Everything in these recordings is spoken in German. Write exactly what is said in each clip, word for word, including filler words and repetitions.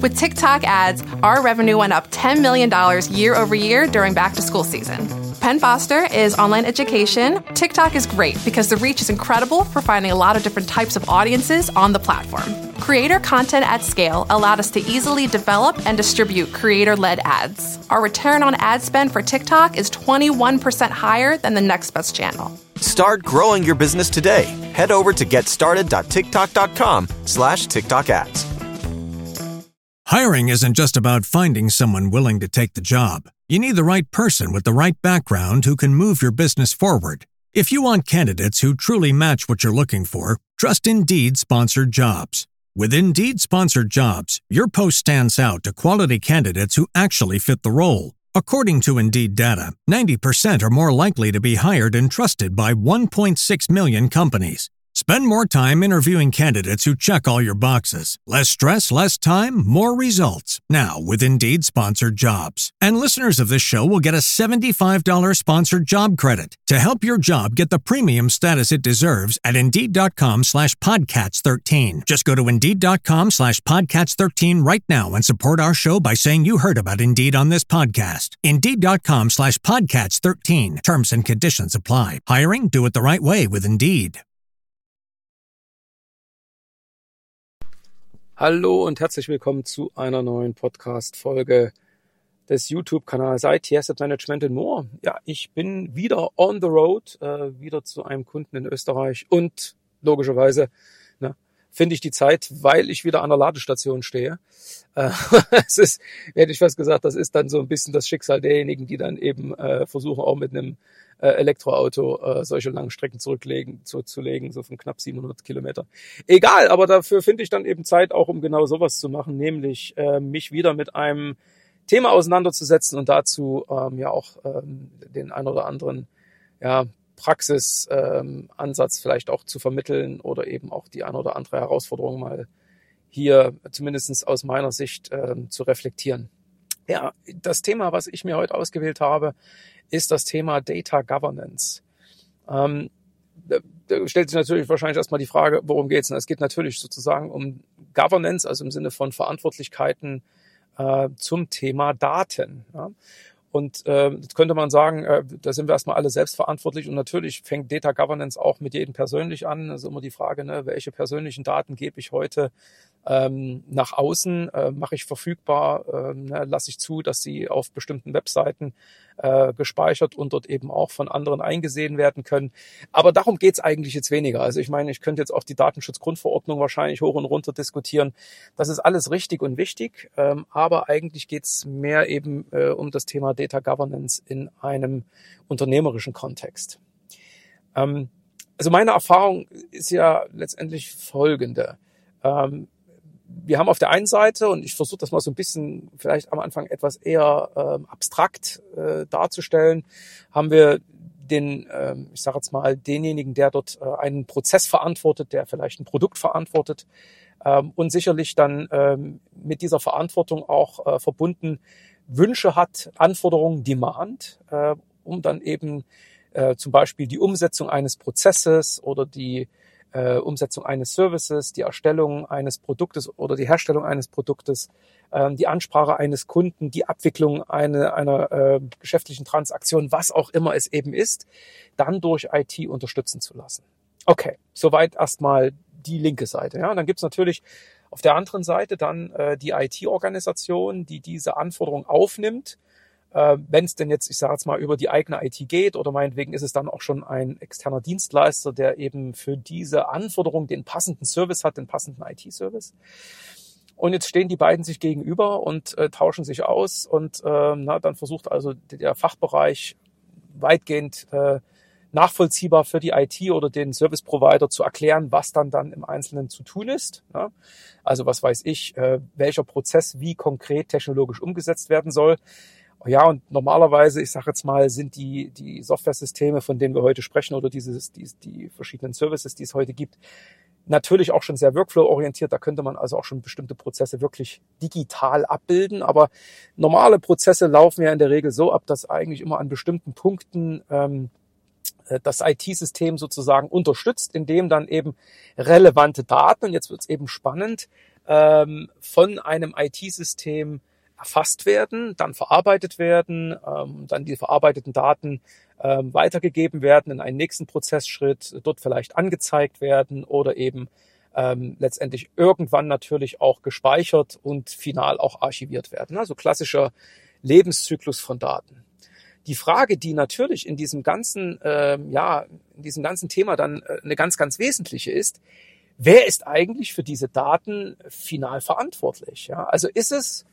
With TikTok ads, our revenue went up ten million dollars year over year during back-to-school season. Penn Foster is online education. TikTok is great because the reach is incredible for finding a lot of different types of audiences on the platform. Creator content at scale allowed us to easily develop and distribute creator-led ads. Our return on ad spend for TikTok is twenty-one percent higher than the next best channel. Start growing your business today. Head over to getstarted.tiktok.com slash TikTok ads. Hiring isn't just about finding someone willing to take the job. You need the right person with the right background who can move your business forward. If you want candidates who truly match what you're looking for, trust Indeed Sponsored Jobs. With Indeed Sponsored Jobs, your post stands out to quality candidates who actually fit the role. According to Indeed data, ninety percent are more likely to be hired and trusted by one point six million companies. Spend more time interviewing candidates who check all your boxes. Less stress, less time, more results. Now with Indeed Sponsored Jobs. And listeners of this show will get a seventy-five dollars sponsored job credit to help your job get the premium status it deserves at Indeed.com slash Podcats 13. Just go to Indeed.com slash Podcats 13 right now and support our show by saying you heard about Indeed on this podcast. Indeed.com slash Podcats 13. Terms and conditions apply. Hiring? Do it the right way with Indeed. Hallo und herzlich willkommen zu einer neuen Podcast-Folge des YouTube-Kanals I T Asset Management and More. Ja, ich bin wieder on the road, äh, wieder zu einem Kunden in Österreich und logischerweise ne, finde ich die Zeit, weil ich wieder an der Ladestation stehe. Äh, es ist, hätte ich fast gesagt, das ist dann so ein bisschen das Schicksal derjenigen, die dann eben äh, versuchen, auch mit einem äh, Elektroauto äh, solche langen Strecken zurücklegen, zurückzulegen, so von knapp siebenhundert Kilometer. Egal, aber dafür finde ich dann eben Zeit, auch um genau sowas zu machen, nämlich äh, mich wieder mit einem Thema auseinanderzusetzen und dazu ähm, ja auch ähm, den ein oder anderen ja, Praxisansatz ähm, vielleicht auch zu vermitteln oder eben auch die ein oder andere Herausforderung mal hier zumindest aus meiner Sicht ähm, zu reflektieren. Ja, das Thema, was ich mir heute ausgewählt habe, ist das Thema Data Governance. Ähm, da, da stellt sich natürlich wahrscheinlich erstmal die Frage, worum geht's denn? Es geht natürlich sozusagen um Governance, also im Sinne von Verantwortlichkeiten äh, zum Thema Daten. Ja? Und äh, jetzt könnte man sagen, äh, da sind wir erstmal alle selbstverantwortlich und natürlich fängt Data Governance auch mit jedem persönlich an. Also immer die Frage, ne, welche persönlichen Daten gebe ich heute ähm, nach außen, äh, mache ich verfügbar, äh, ne, lasse ich zu, dass sie auf bestimmten Webseiten äh, gespeichert und dort eben auch von anderen eingesehen werden können. Aber darum geht's eigentlich jetzt weniger. Also ich meine, ich könnte jetzt auch die Datenschutzgrundverordnung wahrscheinlich hoch und runter diskutieren. Das ist alles richtig und wichtig, ähm, aber eigentlich geht's mehr eben äh, um das Thema Data Governance in einem unternehmerischen Kontext. Ähm, also meine Erfahrung ist ja letztendlich folgende. Ähm, Wir haben auf der einen Seite, und ich versuche das mal so ein bisschen vielleicht am Anfang etwas eher ähm, abstrakt äh, darzustellen, haben wir den, ähm, ich sage jetzt mal, denjenigen, der dort äh, einen Prozess verantwortet, der vielleicht ein Produkt verantwortet ähm, und sicherlich dann ähm, mit dieser Verantwortung auch äh, verbunden Wünsche hat, Anforderungen, Demand, äh, um dann eben äh, zum Beispiel die Umsetzung eines Prozesses oder die Äh, Umsetzung eines Services, die Erstellung eines Produktes oder die Herstellung eines Produktes, ähm, die Ansprache eines Kunden, die Abwicklung eine, einer äh, geschäftlichen Transaktion, was auch immer es eben ist, dann durch I T unterstützen zu lassen. Okay, soweit erstmal die linke Seite. Ja, und dann gibt's natürlich auf der anderen Seite dann äh, die I T-Organisation, die diese Anforderung aufnimmt. Äh, wenn es denn jetzt, ich sage jetzt mal, über die eigene I T geht oder meinetwegen ist es dann auch schon ein externer Dienstleister, der eben für diese Anforderung den passenden Service hat, den passenden I T-Service. Und jetzt stehen die beiden sich gegenüber und äh, tauschen sich aus und äh, na, dann versucht also der Fachbereich weitgehend äh, nachvollziehbar für die I T oder den Service-Provider zu erklären, was dann dann im Einzelnen zu tun ist. Ja? Also was weiß ich, äh, welcher Prozess wie konkret technologisch umgesetzt werden soll. Ja, und normalerweise, ich sage jetzt mal, sind die die Software-Systeme, von denen wir heute sprechen, oder dieses die, die verschiedenen Services, die es heute gibt, natürlich auch schon sehr workflow-orientiert. Da könnte man also auch schon bestimmte Prozesse wirklich digital abbilden. Aber normale Prozesse laufen ja in der Regel so ab, dass eigentlich immer an bestimmten Punkten ähm, das I T-System sozusagen unterstützt, indem dann eben relevante Daten, und jetzt wird es eben spannend, ähm, von einem I T-System erfasst werden, dann verarbeitet werden, ähm, dann die verarbeiteten Daten ähm, weitergegeben werden in einen nächsten Prozessschritt, dort vielleicht angezeigt werden oder eben ähm, letztendlich irgendwann natürlich auch gespeichert und final auch archiviert werden. Also klassischer Lebenszyklus von Daten. Die Frage, die natürlich in diesem ganzen, ähm, ja, in diesem ganzen Thema dann äh, eine ganz, ganz wesentliche ist: Wer ist eigentlich für diese Daten final verantwortlich? Ja, also ist es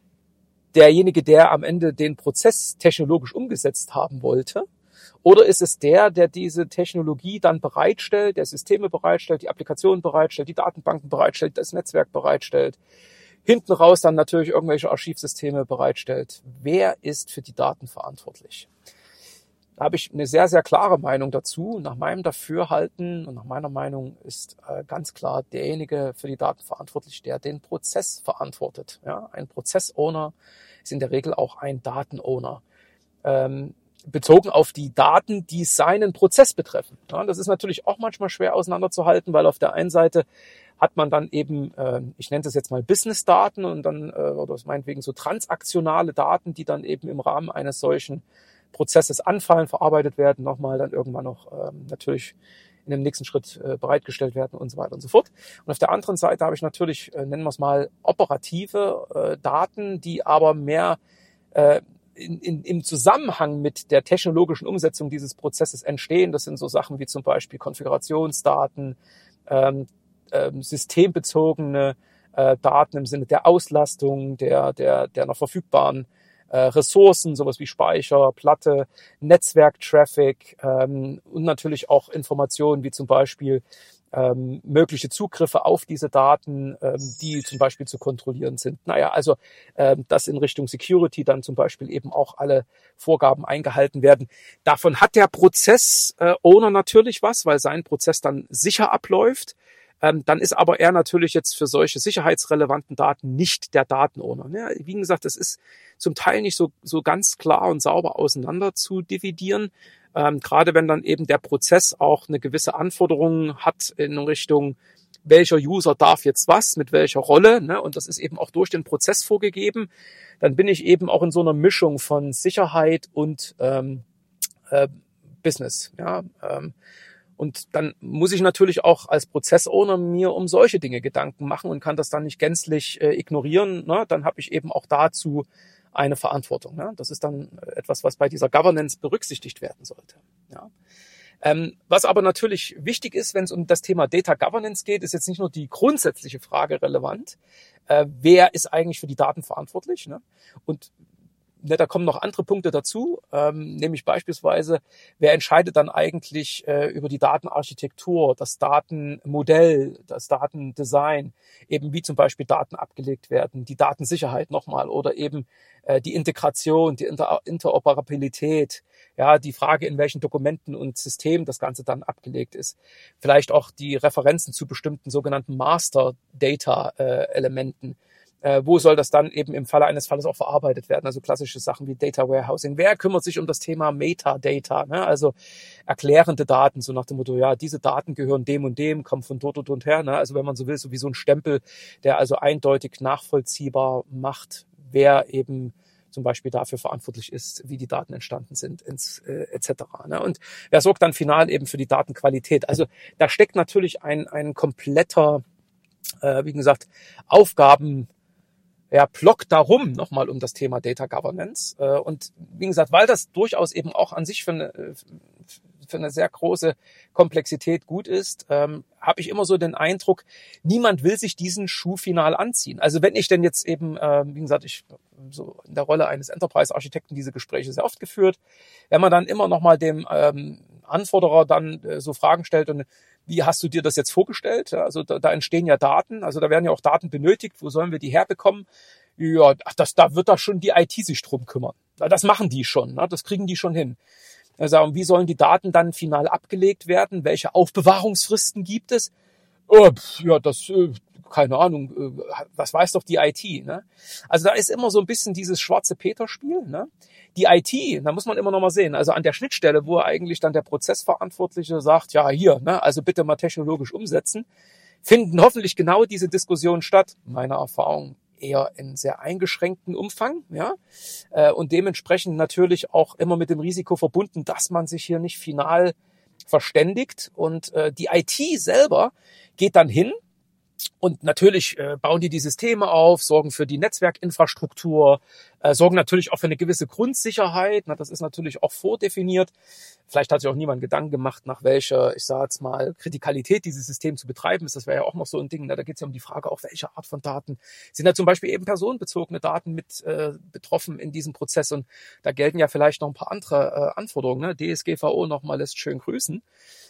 derjenige, der am Ende den Prozess technologisch umgesetzt haben wollte? Oder ist es der, der diese Technologie dann bereitstellt, der Systeme bereitstellt, die Applikationen bereitstellt, die Datenbanken bereitstellt, das Netzwerk bereitstellt, hinten raus dann natürlich irgendwelche Archivsysteme bereitstellt? Wer ist für die Daten verantwortlich? Da habe ich eine sehr, sehr klare Meinung dazu. Nach meinem Dafürhalten und nach meiner Meinung ist äh, ganz klar derjenige für die Daten verantwortlich, der den Prozess verantwortet. Ja, ein Prozess-Owner ist in der Regel auch ein Daten-Owner. Ähm, bezogen auf die Daten, die seinen Prozess betreffen. Ja, das ist natürlich auch manchmal schwer auseinanderzuhalten, weil auf der einen Seite hat man dann eben, äh, ich nenne das jetzt mal Business-Daten und dann, äh, oder meinetwegen so transaktionale Daten, die dann eben im Rahmen eines solchen Prozesses anfallen, verarbeitet werden, nochmal dann irgendwann noch ähm, natürlich in dem nächsten Schritt äh, bereitgestellt werden und so weiter und so fort. Und auf der anderen Seite habe ich natürlich, äh, nennen wir es mal, operative äh, Daten, die aber mehr äh, in, in, im Zusammenhang mit der technologischen Umsetzung dieses Prozesses entstehen. Das sind so Sachen wie zum Beispiel Konfigurationsdaten, ähm, ähm, systembezogene äh, Daten im Sinne der Auslastung, der, der, der noch verfügbaren Äh, Ressourcen, sowas wie Speicher, Platte, Netzwerk-Traffic ähm, und natürlich auch Informationen wie zum Beispiel ähm, mögliche Zugriffe auf diese Daten, ähm, die zum Beispiel zu kontrollieren sind. Naja, also ähm, dass in Richtung Security dann zum Beispiel eben auch alle Vorgaben eingehalten werden. Davon hat der Prozess-Owner natürlich was, weil sein Prozess dann sicher abläuft. Ähm, dann ist aber er natürlich jetzt für solche sicherheitsrelevanten Daten nicht der Datenowner. Ja, wie gesagt, das ist zum Teil nicht so, so ganz klar und sauber auseinander zu dividieren. Ähm, gerade wenn dann eben der Prozess auch eine gewisse Anforderung hat in Richtung, welcher User darf jetzt was, mit welcher Rolle, ne? Und das ist eben auch durch den Prozess vorgegeben. Dann bin ich eben auch in so einer Mischung von Sicherheit und ähm, äh, Business, ja, ähm, Und dann muss ich natürlich auch als Prozess-Owner mir um solche Dinge Gedanken machen und kann das dann nicht gänzlich äh, ignorieren. Ne? Dann habe ich eben auch dazu eine Verantwortung. Ne? Das ist dann etwas, was bei dieser Governance berücksichtigt werden sollte. Ja? Ähm, was aber natürlich wichtig ist, wenn es um das Thema Data Governance geht, ist jetzt nicht nur die grundsätzliche Frage relevant, äh, wer ist eigentlich für die Daten verantwortlich? Ne? Und Ne, da kommen noch andere Punkte dazu, ähm, nämlich beispielsweise, wer entscheidet dann eigentlich äh, über die Datenarchitektur, das Datenmodell, das Datendesign, eben wie zum Beispiel Daten abgelegt werden, die Datensicherheit nochmal oder eben äh, die Integration, die Inter- Interoperabilität, ja, die Frage, in welchen Dokumenten und Systemen das Ganze dann abgelegt ist. Vielleicht auch die Referenzen zu bestimmten sogenannten Master-Data-Elementen. Äh, wo soll das dann eben im Falle eines Falles auch verarbeitet werden? Also klassische Sachen wie Data Warehousing. Wer kümmert sich um das Thema Metadata? Ne? Also erklärende Daten, so nach dem Motto, ja, diese Daten gehören dem und dem, kommen von dort und dort her. Ne? Also wenn man so will, so wie so ein Stempel, der also eindeutig nachvollziehbar macht, wer eben zum Beispiel dafür verantwortlich ist, wie die Daten entstanden sind, ins, äh, et cetera. Ne? Und wer sorgt dann final eben für die Datenqualität? Also da steckt natürlich ein, ein kompletter, äh, wie gesagt, Aufgaben Ja, Block darum nochmal um das Thema Data Governance. Und wie gesagt, weil das durchaus eben auch an sich für eine, für eine sehr große Komplexität gut ist, ähm, habe ich immer so den Eindruck, niemand will sich diesen Schuh final anziehen. Also wenn ich denn jetzt eben, ähm, wie gesagt, ich so in der Rolle eines Enterprise-Architekten diese Gespräche sehr oft geführt, wenn man dann immer nochmal dem ähm, Anforderer dann äh, so Fragen stellt und wie hast du dir das jetzt vorgestellt? Also da, da entstehen ja Daten, also da werden ja auch Daten benötigt. Wo sollen wir die herbekommen? Ja, ach, das, da wird da schon die I T sich drum kümmern. Das machen die schon, ne? Das kriegen die schon hin. Also wie sollen die Daten dann final abgelegt werden? Welche Aufbewahrungsfristen gibt es? Oh, ja, das, äh, keine Ahnung, äh, was weiß doch die I T, ne? Also da ist immer so ein bisschen dieses schwarze Peter-Spiel, ne? Die I T, da muss man immer noch mal sehen, also an der Schnittstelle, wo eigentlich dann der Prozessverantwortliche sagt, ja hier, ne, also bitte mal technologisch umsetzen, finden hoffentlich genau diese Diskussionen statt. Meiner Erfahrung eher in sehr eingeschränkten Umfang, ja, äh, und dementsprechend natürlich auch immer mit dem Risiko verbunden, dass man sich hier nicht final verständigt und äh, die I T selber geht dann hin und natürlich äh, bauen die die Systeme auf, sorgen für die Netzwerkinfrastruktur, äh, sorgen natürlich auch für eine gewisse Grundsicherheit. Na, das ist natürlich auch vordefiniert. Vielleicht hat sich auch niemand Gedanken gemacht, nach welcher, ich sage jetzt mal, Kritikalität dieses System zu betreiben ist. Das wäre ja auch noch so ein Ding. Na, da geht es ja um die Frage, auch welche Art von Daten. Sind da zum Beispiel eben personenbezogene Daten mit äh, betroffen in diesem Prozess? Und da gelten ja vielleicht noch ein paar andere äh, Anforderungen. Ne? D S G V O nochmal lässt schön grüßen.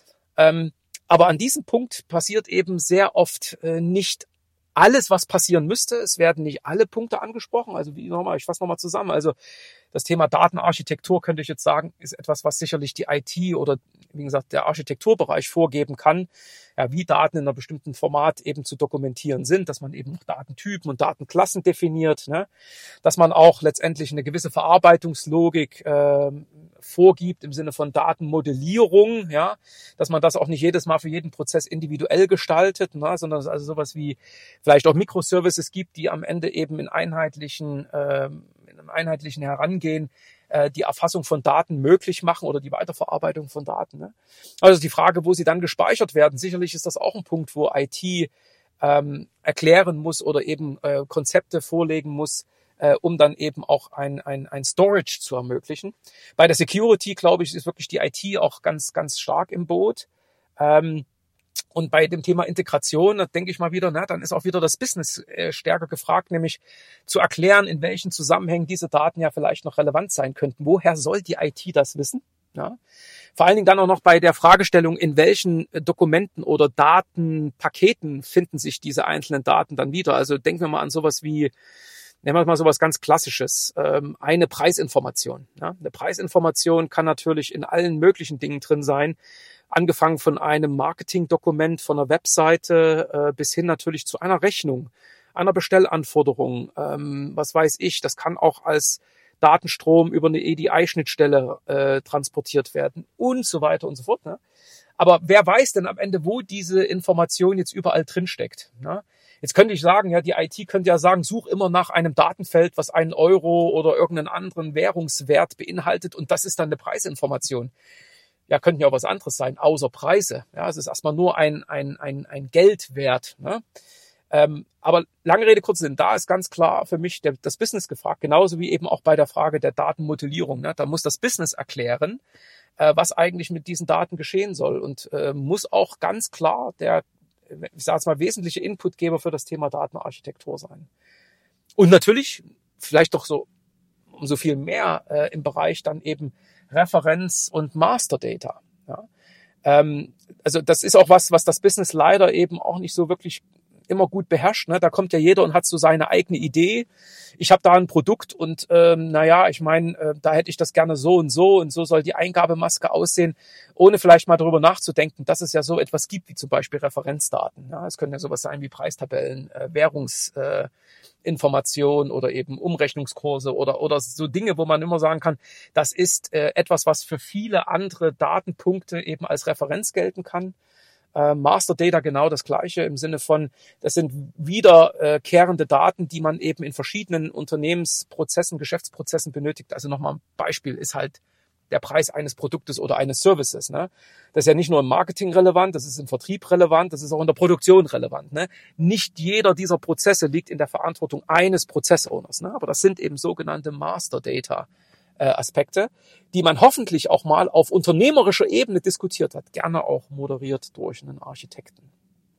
Ähm, Aber an diesem Punkt passiert eben sehr oft äh, nicht alles, was passieren müsste. Es werden nicht alle Punkte angesprochen. Also wie nochmal, ich fasse nochmal zusammen. Also das Thema Datenarchitektur könnte ich jetzt sagen, ist etwas, was sicherlich die I T oder wie gesagt der Architekturbereich vorgeben kann, ja, wie Daten in einem bestimmten Format eben zu dokumentieren sind, dass man eben noch Datentypen und Datenklassen definiert, ne? Dass man auch letztendlich eine gewisse Verarbeitungslogik äh, vorgibt im Sinne von Datenmodellierung, ja, dass man das auch nicht jedes Mal für jeden Prozess individuell gestaltet, ne? Sondern es also sowas wie vielleicht auch Microservices gibt, die am Ende eben in einheitlichen äh, in einem einheitlichen Herangehen äh, die Erfassung von Daten möglich machen oder die Weiterverarbeitung von Daten. Ne? Also die Frage, wo sie dann gespeichert werden, sicherlich ist das auch ein Punkt, wo I T ähm, erklären muss oder eben äh, Konzepte vorlegen muss, äh, um dann eben auch ein, ein, ein Storage zu ermöglichen. Bei der Security, glaube ich, ist wirklich die I T auch ganz, ganz stark im Boot. Ähm, Und bei dem Thema Integration, da denke ich mal wieder, na, dann ist auch wieder das Business äh, stärker gefragt, nämlich zu erklären, in welchen Zusammenhängen diese Daten ja vielleicht noch relevant sein könnten. Woher soll die I T das wissen? Ja? Vor allen Dingen dann auch noch bei der Fragestellung, in welchen Dokumenten oder Datenpaketen finden sich diese einzelnen Daten dann wieder. Also denken wir mal an sowas wie, nehmen wir mal sowas ganz Klassisches, ähm, eine Preisinformation. Ja? Eine Preisinformation kann natürlich in allen möglichen Dingen drin sein, angefangen von einem Marketingdokument, von einer Webseite äh, bis hin natürlich zu einer Rechnung, einer Bestellanforderung, ähm, was weiß ich, das kann auch als Datenstrom über eine A D I-Schnittstelle äh, transportiert werden und so weiter und so fort. Ne? Aber wer weiß denn am Ende, wo diese Information jetzt überall drin steckt? Ne? Jetzt könnte ich sagen, ja, die I T könnte ja sagen, such immer nach einem Datenfeld, was einen Euro oder irgendeinen anderen Währungswert beinhaltet und das ist dann eine Preisinformation. Ja, könnten ja auch was anderes sein, außer Preise. Ja, es ist erstmal nur ein, ein, ein, ein Geldwert. Ne? Ähm, aber lange Rede, kurzer Sinn, da ist ganz klar für mich der, das Business gefragt, genauso wie eben auch bei der Frage der Datenmodellierung. Ne? Da muss das Business erklären, äh, was eigentlich mit diesen Daten geschehen soll und äh, muss auch ganz klar der, ich sage jetzt mal, wesentliche Inputgeber für das Thema Datenarchitektur sein. Und natürlich vielleicht doch so umso viel mehr äh, im Bereich dann eben Referenz und Master Data. Ja. Ähm, also das ist auch was, was das Business leider eben auch nicht so wirklich immer gut beherrscht. Ne? Da kommt ja jeder und hat so seine eigene Idee. Ich habe da ein Produkt und ähm, naja, ich meine, äh, da hätte ich das gerne so und so und so soll die Eingabemaske aussehen, ohne vielleicht mal darüber nachzudenken, dass es ja so etwas gibt wie zum Beispiel Referenzdaten. Ja? Es können ja sowas sein wie Preistabellen, äh, Währungsinformationen äh, oder eben Umrechnungskurse oder oder so Dinge, wo man immer sagen kann, das ist äh, etwas, was für viele andere Datenpunkte eben als Referenz gelten kann. Master Data genau das Gleiche im Sinne von, das sind wiederkehrende Daten, die man eben in verschiedenen Unternehmensprozessen, Geschäftsprozessen benötigt. Also nochmal ein Beispiel ist halt der Preis eines Produktes oder eines Services. Ne? Das ist ja nicht nur im Marketing relevant, das ist im Vertrieb relevant, das ist auch in der Produktion relevant. Ne? Nicht jeder dieser Prozesse liegt in der Verantwortung eines Prozessowners, ne? Aber das sind eben sogenannte Master Data Aspekte, die man hoffentlich auch mal auf unternehmerischer Ebene diskutiert hat, gerne auch moderiert durch einen Architekten.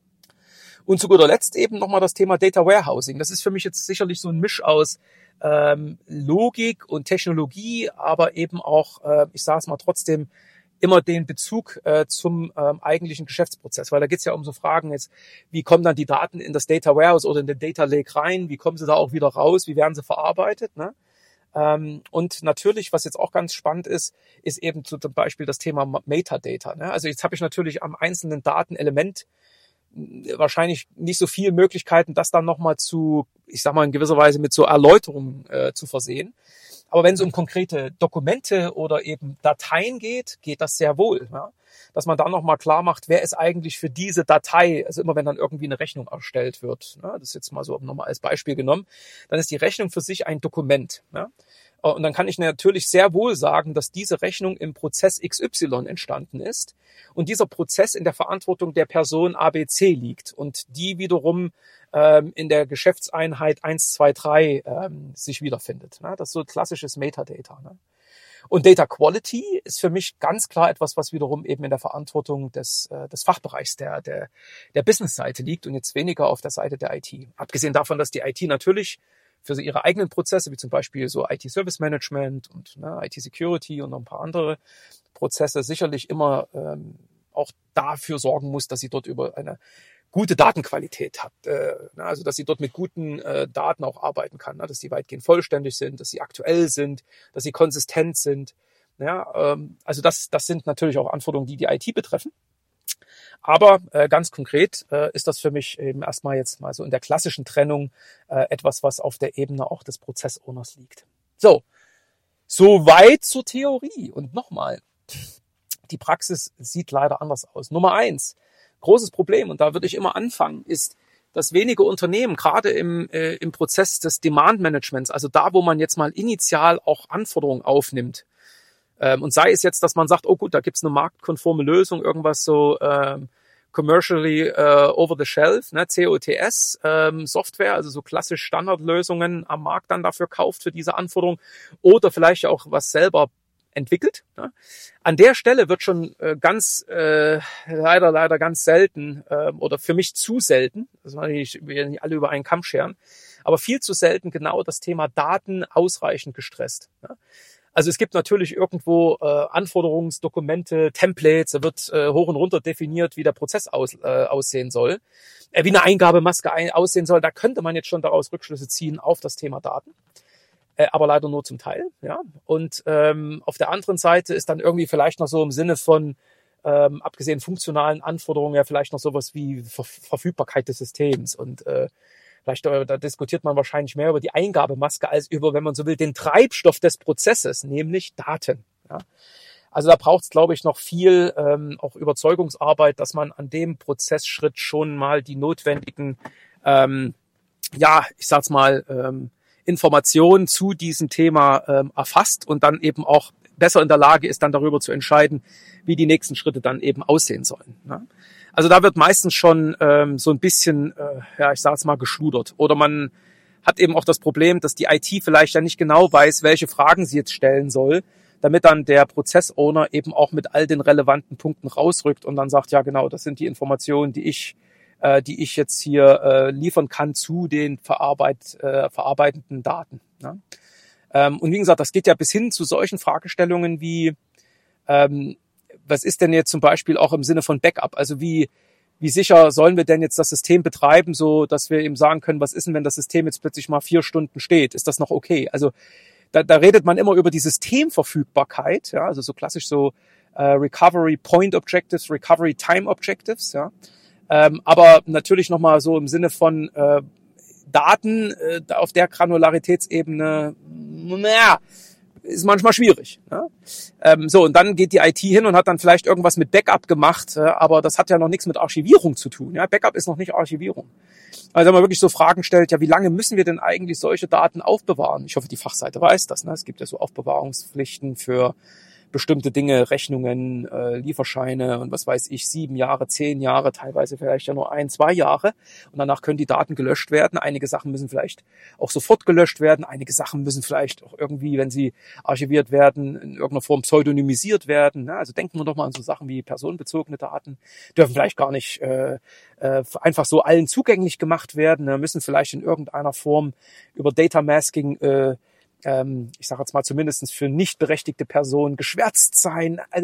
Und zu guter Letzt eben nochmal das Thema Data Warehousing. Das ist für mich jetzt sicherlich so ein Misch aus ähm, Logik und Technologie, aber eben auch, äh, ich sage es mal trotzdem, immer den Bezug äh, zum ähm, eigentlichen Geschäftsprozess, weil da geht es ja um so Fragen jetzt, wie kommen dann die Daten in das Data Warehouse oder in den Data Lake rein, wie kommen sie da auch wieder raus, wie werden sie verarbeitet, ne? Ähm, und natürlich, was jetzt auch ganz spannend ist, ist eben zum Beispiel das Thema Metadata. Ne? Also jetzt habe ich natürlich am einzelnen Datenelement wahrscheinlich nicht so viele Möglichkeiten, das dann nochmal zu, ich sag mal in gewisser Weise mit so Erläuterungen äh, zu versehen. Aber wenn es um konkrete Dokumente oder eben Dateien geht, geht das sehr wohl. Ja? Dass man dann nochmal klar macht, wer ist eigentlich für diese Datei, also immer wenn dann irgendwie eine Rechnung erstellt wird, ja? Das ist jetzt mal so nochmal als Beispiel genommen, dann ist die Rechnung für sich ein Dokument. Ja? Und dann kann ich natürlich sehr wohl sagen, dass diese Rechnung im Prozess X Y entstanden ist und dieser Prozess in der Verantwortung der Person A B C liegt und die wiederum ähm, in der Geschäftseinheit eins, zwei, drei ähm, sich wiederfindet. Ne? Das ist so klassisches Metadata. Ne? Und Data Quality ist für mich ganz klar etwas, was wiederum eben in der Verantwortung des, äh, des Fachbereichs der, der, der Business-Seite liegt und jetzt weniger auf der Seite der I T. Abgesehen davon, dass die I T natürlich für so ihre eigenen Prozesse, wie zum Beispiel so I T-Service-Management und ne, I T-Security und noch ein paar andere Prozesse sicherlich immer ähm, auch dafür sorgen muss, dass sie dort über eine gute Datenqualität hat. Äh, also dass sie dort mit guten äh, Daten auch arbeiten kann, ne, dass die weitgehend vollständig sind, dass sie aktuell sind, dass sie konsistent sind. Ja, ähm, also das, das sind natürlich auch Anforderungen, die die I T betreffen. Aber äh, ganz konkret äh, ist das für mich eben erstmal jetzt mal so in der klassischen Trennung äh, etwas, was auf der Ebene auch des Prozessowners liegt. So, soweit zur Theorie. Und nochmal, die Praxis sieht leider anders aus. Nummer eins, großes Problem, und da würde ich immer anfangen, ist, dass wenige Unternehmen, gerade im, äh, im Prozess des Demand-Managements, also da, wo man jetzt mal initial auch Anforderungen aufnimmt, und sei es jetzt, dass man sagt, oh gut, da gibt's eine marktkonforme Lösung, irgendwas so ähm, commercially uh, over the shelf, ne, C O T S ähm, Software, also so klassisch Standardlösungen am Markt dann dafür kauft für diese Anforderung oder vielleicht auch was selber entwickelt. Ne. An der Stelle wird schon äh, ganz äh, leider leider ganz selten äh, oder für mich zu selten, das will ich will nicht alle über einen Kamm scheren, aber viel zu selten genau das Thema Daten ausreichend gestresst. Ne. Also es gibt natürlich irgendwo äh, Anforderungsdokumente, Templates, da wird äh, hoch und runter definiert, wie der Prozess aus, äh, aussehen soll, äh, wie eine Eingabemaske ein, aussehen soll. Da könnte man jetzt schon daraus Rückschlüsse ziehen auf das Thema Daten, äh, aber leider nur zum Teil. Ja. Und ähm, auf der anderen Seite ist dann irgendwie vielleicht noch so im Sinne von, ähm, abgesehen funktionalen Anforderungen, ja vielleicht noch sowas wie Ver- Verfügbarkeit des Systems und äh, Vielleicht, da diskutiert man wahrscheinlich mehr über die Eingabemaske als über, wenn man so will, den Treibstoff des Prozesses, nämlich Daten. Ja. Also da braucht es, glaube ich, noch viel ähm, auch Überzeugungsarbeit, dass man an dem Prozessschritt schon mal die notwendigen, ähm, ja, ich sag's mal, ähm, Informationen zu diesem Thema ähm, erfasst und dann eben auch besser in der Lage ist, dann darüber zu entscheiden, wie die nächsten Schritte dann eben aussehen sollen. Ne? Also da wird meistens schon ähm, so ein bisschen, äh, ja, ich sage es mal, geschludert. Oder man hat eben auch das Problem, dass die I T vielleicht ja nicht genau weiß, welche Fragen sie jetzt stellen soll, damit dann der Prozessowner eben auch mit all den relevanten Punkten rausrückt und dann sagt, ja genau, das sind die Informationen, die ich, äh, die ich jetzt hier äh, liefern kann zu den verarbeit, äh, verarbeitenden Daten. Ne? Ähm, und wie gesagt, das geht ja bis hin zu solchen Fragestellungen wie, ähm, was ist denn jetzt zum Beispiel auch im Sinne von Backup? Also wie, wie sicher sollen wir denn jetzt das System betreiben, so dass wir eben sagen können, was ist denn, wenn das System jetzt plötzlich mal vier Stunden steht? Ist das noch okay? Also da, da redet man immer über die Systemverfügbarkeit, ja, also so klassisch so äh, Recovery Point Objectives, Recovery Time Objectives, ja. Ähm, aber natürlich nochmal so im Sinne von äh, Daten äh, auf der Granularitätsebene, naja, ist manchmal schwierig. Ne? Ähm, so, und dann geht die I T hin und hat dann vielleicht irgendwas mit Backup gemacht, äh, aber das hat ja noch nichts mit Archivierung zu tun. Ja? Backup ist noch nicht Archivierung. Also wenn man wirklich so Fragen stellt, ja, wie lange müssen wir denn eigentlich solche Daten aufbewahren? Ich hoffe, die Fachseite weiß das. Ne? Es gibt ja so Aufbewahrungspflichten für bestimmte Dinge, Rechnungen, äh, Lieferscheine und was weiß ich, sieben Jahre, zehn Jahre, teilweise vielleicht ja nur ein, zwei Jahre. Und danach können die Daten gelöscht werden. Einige Sachen müssen vielleicht auch sofort gelöscht werden. Einige Sachen müssen vielleicht auch irgendwie, wenn sie archiviert werden, in irgendeiner Form pseudonymisiert werden. Ne? Also denken wir doch mal an so Sachen wie personenbezogene Daten. Dürfen vielleicht gar nicht äh, äh, einfach so allen zugänglich gemacht werden. Ne? Müssen vielleicht in irgendeiner Form über Data Masking äh, ich sage jetzt mal zumindest für nicht berechtigte Personen geschwärzt sein. Also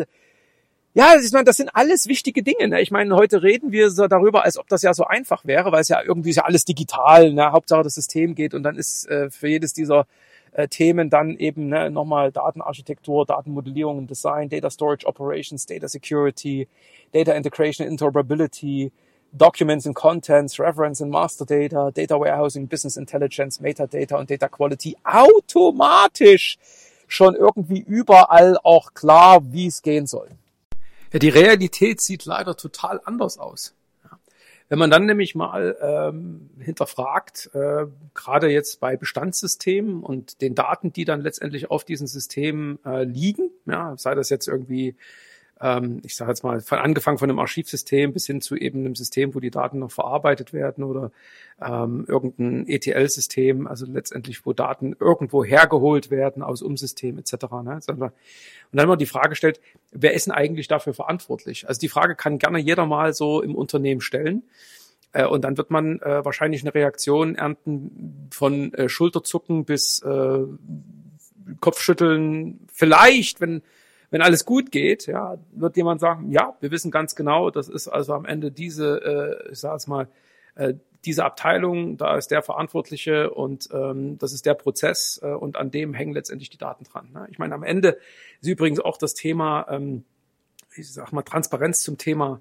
ja, ich meine, das sind alles wichtige Dinge. Ne? Ich meine, heute reden wir so darüber, als ob das ja so einfach wäre, weil es ja irgendwie ist ja alles digital. Ne? Hauptsache das System geht und dann ist äh, für jedes dieser äh, Themen dann eben ne, nochmal Datenarchitektur, Datenmodellierung und Design, Data Storage Operations, Data Security, Data Integration, Interoperability, Documents and Contents, Reference and Master Data, Data Warehousing, Business Intelligence, Metadata und Data Quality automatisch schon irgendwie überall auch klar, wie es gehen soll. Ja, die Realität sieht leider total anders aus. Ja. Wenn man dann nämlich mal ähm, hinterfragt, äh, gerade jetzt bei Bestandssystemen und den Daten, die dann letztendlich auf diesen Systemen äh, liegen, ja, sei das jetzt irgendwie ich sage jetzt mal, von angefangen von einem Archivsystem bis hin zu eben einem System, wo die Daten noch verarbeitet werden oder ähm, irgendein E T L-System, also letztendlich, wo Daten irgendwo hergeholt werden aus Umsystem et cetera. Ne? Und dann haben wir die Frage gestellt, wer ist denn eigentlich dafür verantwortlich? Also die Frage kann gerne jeder mal so im Unternehmen stellen. Äh, und dann wird man äh, wahrscheinlich eine Reaktion ernten von äh, Schulterzucken bis äh, Kopfschütteln. Vielleicht, wenn Wenn alles gut geht, ja, wird jemand sagen, ja, wir wissen ganz genau, das ist also am Ende diese, äh, ich sage es mal, äh, diese Abteilung, da ist der Verantwortliche und ähm, das ist der Prozess äh, und an dem hängen letztendlich die Daten dran. Ne? Ich meine, am Ende ist übrigens auch das Thema, ähm, ich sag mal, Transparenz zum Thema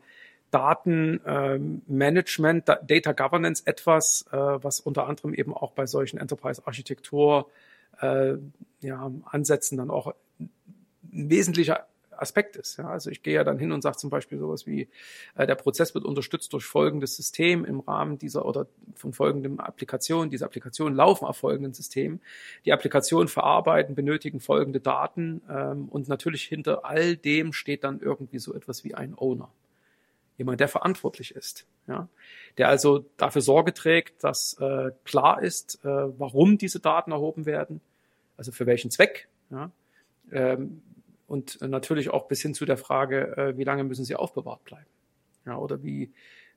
Datenmanagement, ähm, Data Governance etwas, äh, was unter anderem eben auch bei solchen Enterprise-Architektur äh, ja, Ansätzen dann auch ein wesentlicher Aspekt ist. Ja, also ich gehe ja dann hin und sage zum Beispiel sowas wie, äh, der Prozess wird unterstützt durch folgendes System im Rahmen dieser oder von folgendem Applikation. Diese Applikationen laufen auf folgenden Systemen. Die Applikationen verarbeiten, benötigen folgende Daten ähm, und natürlich hinter all dem steht dann irgendwie so etwas wie ein Owner. Jemand, der verantwortlich ist. Ja, der also dafür Sorge trägt, dass äh, klar ist, äh, warum diese Daten erhoben werden, also für welchen Zweck. Ja, ähm, Und natürlich auch bis hin zu der Frage, wie lange müssen sie aufbewahrt bleiben? Ja, oder wie,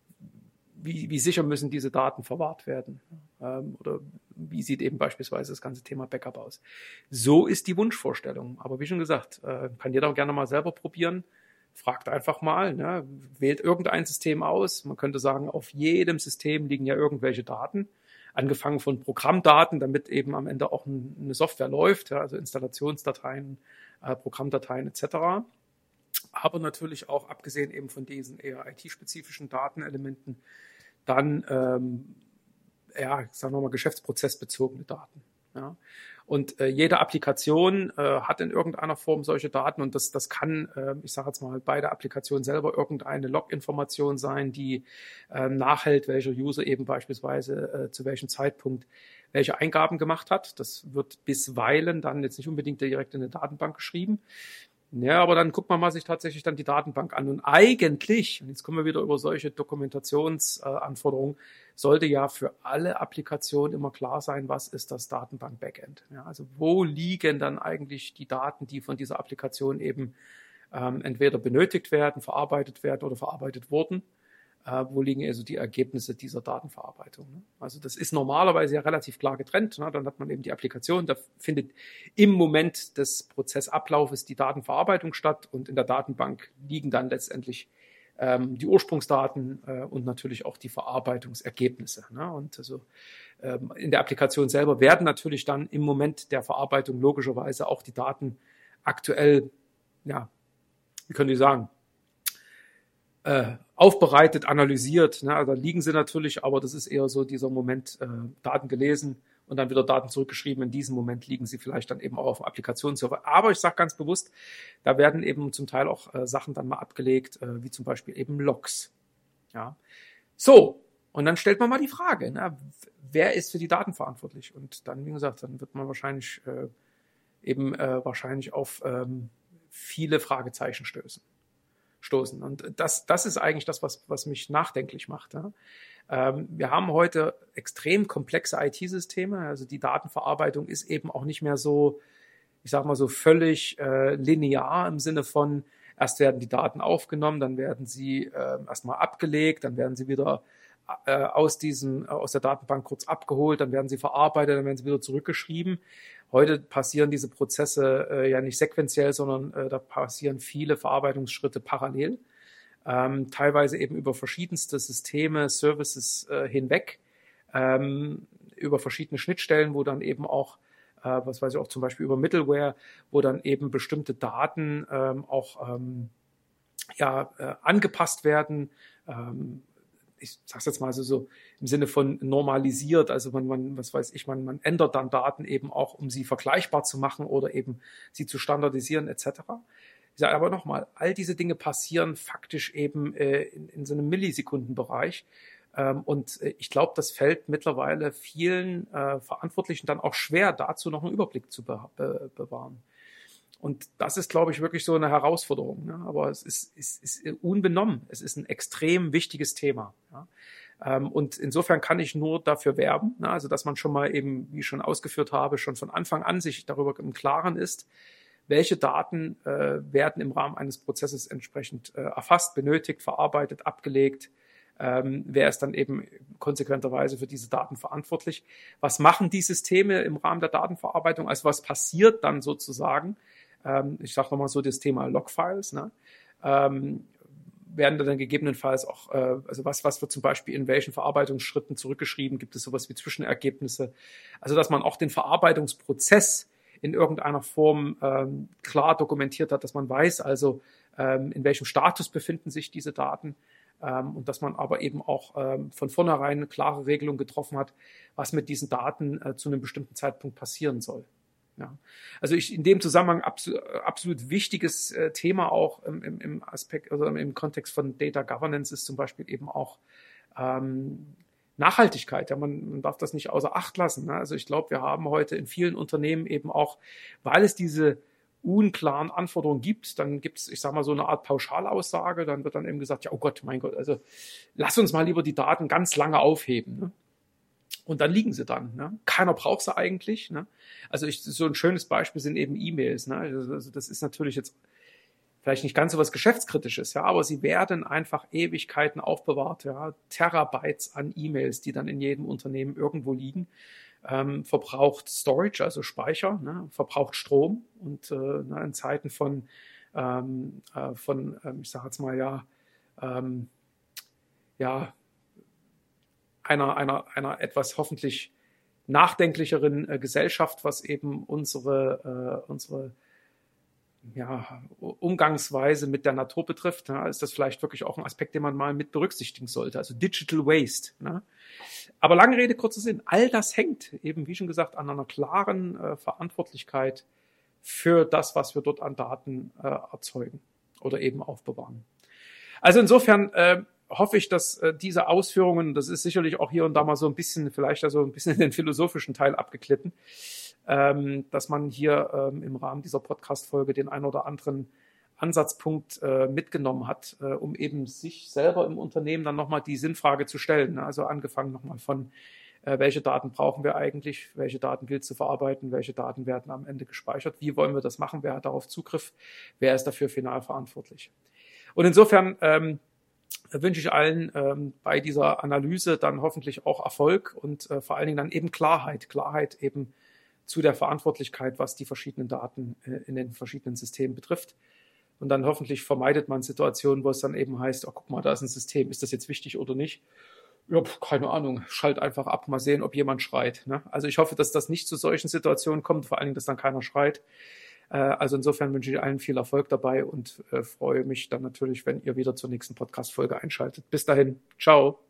wie, wie sicher müssen diese Daten verwahrt werden? Oder wie sieht eben beispielsweise das ganze Thema Backup aus? So ist die Wunschvorstellung. Aber wie schon gesagt, kann jeder gerne mal selber probieren. Fragt einfach mal, ne? Wählt irgendein System aus. Man könnte sagen, auf jedem System liegen ja irgendwelche Daten. Angefangen von Programmdaten, damit eben am Ende auch eine Software läuft, ja, also Installationsdateien, äh, Programmdateien et cetera. Aber natürlich auch, abgesehen eben von diesen eher I T-spezifischen Datenelementen, dann, ähm, ja, sagen wir mal, geschäftsprozessbezogene Daten. Ja. Und äh, jede Applikation äh, hat in irgendeiner Form solche Daten und das, das kann, äh, ich sage jetzt mal, bei der Applikation selber irgendeine Log-Information sein, die äh, nachhält, welcher User eben beispielsweise äh, zu welchem Zeitpunkt welche Eingaben gemacht hat. Das wird bisweilen dann jetzt nicht unbedingt direkt in eine Datenbank geschrieben. Ja, aber dann guckt man mal sich tatsächlich dann die Datenbank an. Und eigentlich, und jetzt kommen wir wieder über solche Dokumentationsanforderungen, äh, sollte ja für alle Applikationen immer klar sein, was ist das Datenbank-Backend. Ja, also wo liegen dann eigentlich die Daten, die von dieser Applikation eben ähm, entweder benötigt werden, verarbeitet werden oder verarbeitet wurden. Äh, wo liegen also die Ergebnisse dieser Datenverarbeitung. Ne? Also das ist normalerweise ja relativ klar getrennt. Ne? Dann hat man eben die Applikation, da findet im Moment des Prozessablaufes die Datenverarbeitung statt und in der Datenbank liegen dann letztendlich ähm, die Ursprungsdaten äh, und natürlich auch die Verarbeitungsergebnisse. Ne? Und also ähm, in der Applikation selber werden natürlich dann im Moment der Verarbeitung logischerweise auch die Daten aktuell, ja, wie können die sagen, äh, aufbereitet, analysiert. Ne? Also da liegen sie natürlich, aber das ist eher so dieser Moment, äh, Daten gelesen und dann wieder Daten zurückgeschrieben. In diesem Moment liegen sie vielleicht dann eben auch auf dem Applikationsserver. Aber ich sage ganz bewusst, da werden eben zum Teil auch äh, Sachen dann mal abgelegt, äh, wie zum Beispiel eben Logs. Ja. So, und dann stellt man mal die Frage, ne? Wer ist für die Daten verantwortlich? Und dann, wie gesagt, dann wird man wahrscheinlich äh, eben äh, wahrscheinlich auf ähm, viele Fragezeichen stößen. stoßen. Und das, das ist eigentlich das, was, was mich nachdenklich macht. Ja. Ähm, wir haben heute extrem komplexe I T-Systeme. Also die Datenverarbeitung ist eben auch nicht mehr so, ich sag mal so völlig äh, linear im Sinne von, erst werden die Daten aufgenommen, dann werden sie äh, erstmal abgelegt, dann werden sie wieder äh, aus diesem, äh, aus der Datenbank kurz abgeholt, dann werden sie verarbeitet, dann werden sie wieder zurückgeschrieben. Heute passieren diese Prozesse äh, ja nicht sequenziell, sondern äh, da passieren viele Verarbeitungsschritte parallel, ähm, teilweise eben über verschiedenste Systeme, Services äh, hinweg, ähm, über verschiedene Schnittstellen, wo dann eben auch, äh, was weiß ich, auch zum Beispiel über Middleware, wo dann eben bestimmte Daten ähm, auch ähm, ja, äh, angepasst werden, ähm, ich sag's jetzt mal so, so im Sinne von normalisiert, also man, man, was weiß ich, man, man ändert dann Daten eben auch, um sie vergleichbar zu machen oder eben sie zu standardisieren et cetera. Ich sage aber nochmal, all diese Dinge passieren faktisch eben äh, in, in so einem Millisekundenbereich. Ähm, und äh, ich glaube, das fällt mittlerweile vielen äh, Verantwortlichen dann auch schwer, dazu noch einen Überblick zu be- be- bewahren. Und das ist, glaube ich, wirklich so eine Herausforderung. Ne? Aber es ist, ist, ist unbenommen. Es ist ein extrem wichtiges Thema. Ja? Ähm, und insofern kann ich nur dafür werben, ne? Also dass man schon mal eben, wie ich schon ausgeführt habe, schon von Anfang an sich darüber im Klaren ist, welche Daten äh, werden im Rahmen eines Prozesses entsprechend äh, erfasst, benötigt, verarbeitet, abgelegt. Ähm, wer ist dann eben konsequenterweise für diese Daten verantwortlich? Was machen die Systeme im Rahmen der Datenverarbeitung? Also was passiert dann sozusagen? Ähm, ich sage nochmal so das Thema Logfiles. Ne? Ähm, werden dann gegebenenfalls auch, äh, also was, was wird zum Beispiel in welchen Verarbeitungsschritten zurückgeschrieben? Gibt es sowas wie Zwischenergebnisse? Also dass man auch den Verarbeitungsprozess in irgendeiner Form ähm, klar dokumentiert hat, dass man weiß, also ähm, in welchem Status befinden sich diese Daten ähm, und dass man aber eben auch ähm, von vornherein eine klare Regelung getroffen hat, was mit diesen Daten äh, zu einem bestimmten Zeitpunkt passieren soll. Ja. Also ich in dem Zusammenhang absolut, absolut wichtiges äh, Thema auch im, im, im Aspekt, also im Kontext von Data Governance ist zum Beispiel eben auch ähm, Nachhaltigkeit, ja, man, man darf das nicht außer Acht lassen. Ne? Also ich glaube, wir haben heute in vielen Unternehmen eben auch, weil es diese unklaren Anforderungen gibt, dann gibt es, ich sage mal, so eine Art Pauschalaussage, dann wird dann eben gesagt, ja, oh Gott, mein Gott, also lass uns mal lieber die Daten ganz lange aufheben. Ne? Und dann liegen sie dann. Ne? Keiner braucht sie eigentlich. Ne? Also ich, so ein schönes Beispiel sind eben E-Mails. Ne? Also das ist natürlich jetzt vielleicht nicht ganz so was Geschäftskritisches, ja, aber sie werden einfach Ewigkeiten aufbewahrt, ja, Terabytes an E-Mails, die dann in jedem Unternehmen irgendwo liegen, ähm, verbraucht Storage, also Speicher, ne, verbraucht Strom und äh, ne, in Zeiten von, ähm, äh, von, ähm, ich sage jetzt mal ja, ähm, ja, einer, einer, einer etwas hoffentlich nachdenklicheren äh, Gesellschaft, was eben unsere, äh, unsere ja, Umgangsweise mit der Natur betrifft, ne, ist das vielleicht wirklich auch ein Aspekt, den man mal mit berücksichtigen sollte. Also Digital Waste. Ne. Aber lange Rede, kurzer Sinn. All das hängt eben, wie schon gesagt, an einer klaren äh, Verantwortlichkeit für das, was wir dort an Daten äh, erzeugen oder eben aufbewahren. Also insofern äh, hoffe ich, dass äh, diese Ausführungen, das ist sicherlich auch hier und da mal so ein bisschen, vielleicht also ein bisschen in den philosophischen Teil abgeglitten, ähm, dass man hier ähm, im Rahmen dieser Podcast-Folge den einen oder anderen Ansatzpunkt äh, mitgenommen hat, äh, um eben sich selber im Unternehmen dann nochmal die Sinnfrage zu stellen. Ne? Also angefangen nochmal von, äh, welche Daten brauchen wir eigentlich, welche Daten gilt zu verarbeiten, welche Daten werden am Ende gespeichert, wie wollen wir das machen, wer hat darauf Zugriff, wer ist dafür final verantwortlich. Und insofern ähm, wünsche ich allen ähm, bei dieser Analyse dann hoffentlich auch Erfolg und äh, vor allen Dingen dann eben Klarheit, Klarheit eben zu der Verantwortlichkeit, was die verschiedenen Daten äh, in den verschiedenen Systemen betrifft. Und dann hoffentlich vermeidet man Situationen, wo es dann eben heißt, oh, guck mal, da ist ein System, ist das jetzt wichtig oder nicht? Ja, keine Ahnung, schalt einfach ab, mal sehen, ob jemand schreit. Ne? Also ich hoffe, dass das nicht zu solchen Situationen kommt, vor allen Dingen, dass dann keiner schreit. Äh, also insofern wünsche ich allen viel Erfolg dabei und äh, freue mich dann natürlich, wenn ihr wieder zur nächsten Podcast-Folge einschaltet. Bis dahin, ciao.